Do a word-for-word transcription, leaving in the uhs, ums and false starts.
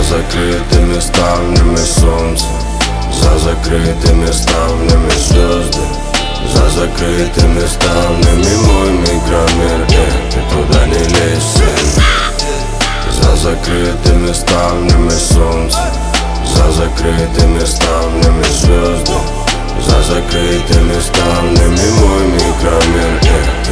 закрытыми ставнями солнце, за закрытыми ставнями звезды, за закрытыми ставнями мой микромир, э, ты туда не лезь, сын. За закрытыми ставнями солнце, за закрытыми ставнями звезды, за закрытыми ставнями мой микромир, э.